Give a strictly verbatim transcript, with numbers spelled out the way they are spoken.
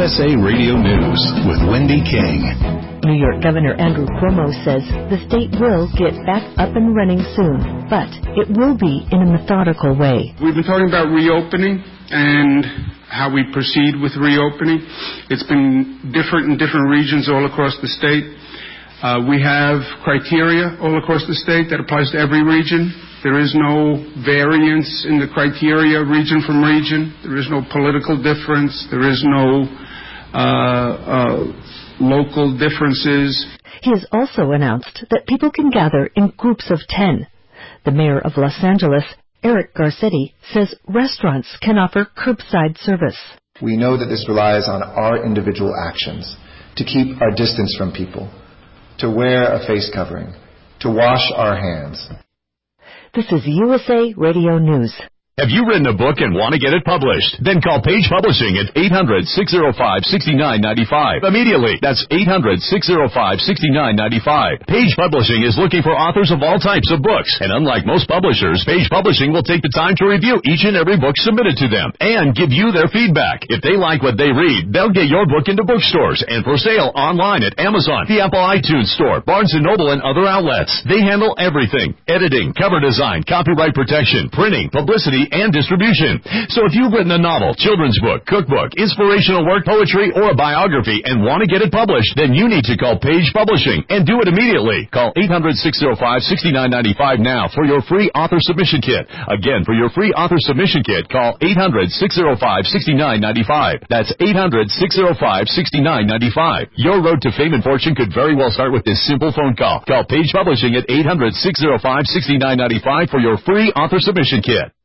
S A Radio News with Wendy King. New York Governor Andrew Cuomo says the state will get back up and running soon, but it will be in a methodical way. We've been talking about reopening and how we proceed with reopening. It's been different in different regions all across the state. Uh, we have criteria all across the state that applies to every region. There is no variance in the criteria region from region. There is no political difference. There is no uh, uh, local differences. He has also announced that people can gather in groups of ten. The mayor of Los Angeles, Eric Garcetti, says restaurants can offer curbside service. We know that this relies on our individual actions to keep our distance from people, to wear a face covering, to wash our hands. This is U S A Radio News. Have you written a book and want to get it published? Then call Page Publishing at eight hundred, six oh five, six nine nine five immediately. That's eight hundred, six oh five, six nine nine five. Page Publishing is looking for authors of all types of books. And unlike most publishers, Page Publishing will take the time to review each and every book submitted to them and give you their feedback. If they like what they read, they'll get your book into bookstores and for sale online at Amazon, the Apple iTunes Store, Barnes and Noble, and other outlets. They handle everything: editing, cover design, copyright protection, printing, publicity, and distribution. So if you've written a novel, children's book, cookbook, inspirational work, poetry, or a biography and want to get it published, then you need to call Page Publishing and do it immediately. Call eight hundred, six oh five, six nine nine five now for your free author submission kit. Again, for your free author submission kit, call eight hundred, six oh five, six nine nine five. That's eight hundred, six oh five, six nine nine five. Your road to fame and fortune could very well start with this simple phone call. Call Page Publishing at eight hundred, six oh five, six nine nine five for your free author submission kit.